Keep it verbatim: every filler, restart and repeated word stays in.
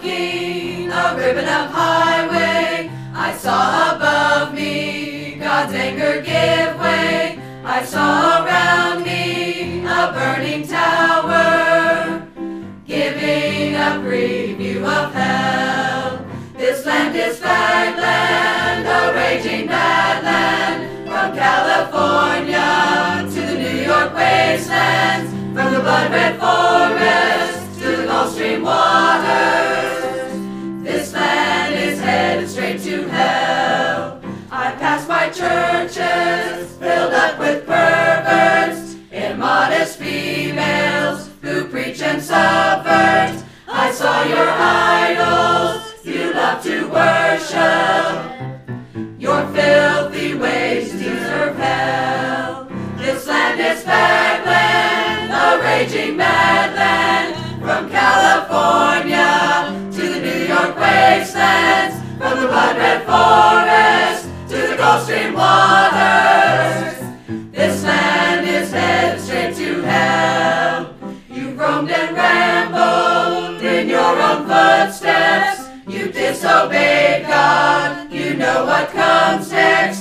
walking a ribbon of highway. I saw above me God's anger give way. I saw around me a burning tower, giving a preview of hell. This land is Fagland, a raging bad land, from California to the New York wastelands, from the blood-red forest to the Gulf Stream waters. This land is headed straight to hell. I passed by churches filled up with perverts, immodest females who preach and subvert. I saw your idols you love to worship. Your filthy ways deserve hell. This land is Fagland, a raging mad land, from California to the New York wastelands, from the blood-red forest to the Gulf Stream waters. This land is headed straight to hell. You roamed and rambled in your own footsteps. You disobeyed God. You know what comes next.